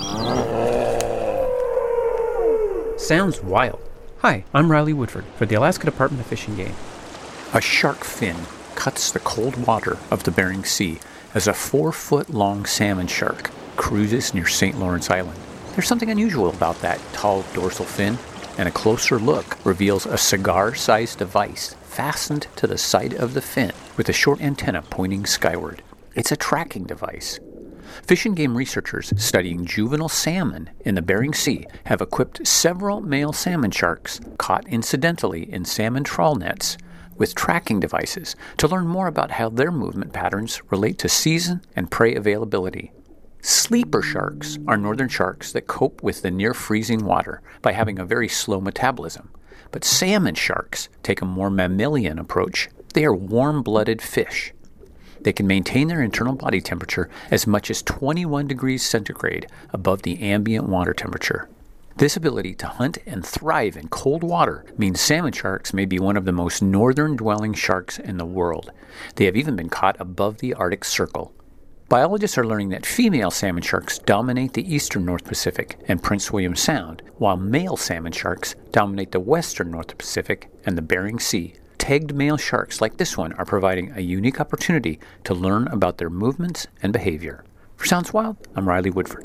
Sounds wild. Hi, I'm Riley Woodford for the Alaska Department of Fish and Game. A shark fin cuts the cold water of the Bering Sea as a 4-foot-long salmon shark cruises near St. Lawrence Island. There's something unusual about that tall dorsal fin, and a closer look reveals a cigar-sized device fastened to the side of the fin with a short antenna pointing skyward. It's a tracking device. Fish and Game researchers studying juvenile salmon in the Bering Sea have equipped several male salmon sharks caught incidentally in salmon trawl nets with tracking devices to learn more about how their movement patterns relate to season and prey availability. Sleeper sharks are northern sharks that cope with the near-freezing water by having a very slow metabolism. But salmon sharks take a more mammalian approach. They are warm-blooded fish. They can maintain their internal body temperature as much as 21 degrees centigrade above the ambient water temperature. This ability to hunt and thrive in cold water means salmon sharks may be one of the most northern-dwelling sharks in the world. They have even been caught above the Arctic Circle. Biologists are learning that female salmon sharks dominate the eastern North Pacific and Prince William Sound, while male salmon sharks dominate the western North Pacific and the Bering Sea. Tagged male sharks like this one are providing a unique opportunity to learn about their movements and behavior. For Sounds Wild, I'm Riley Woodford.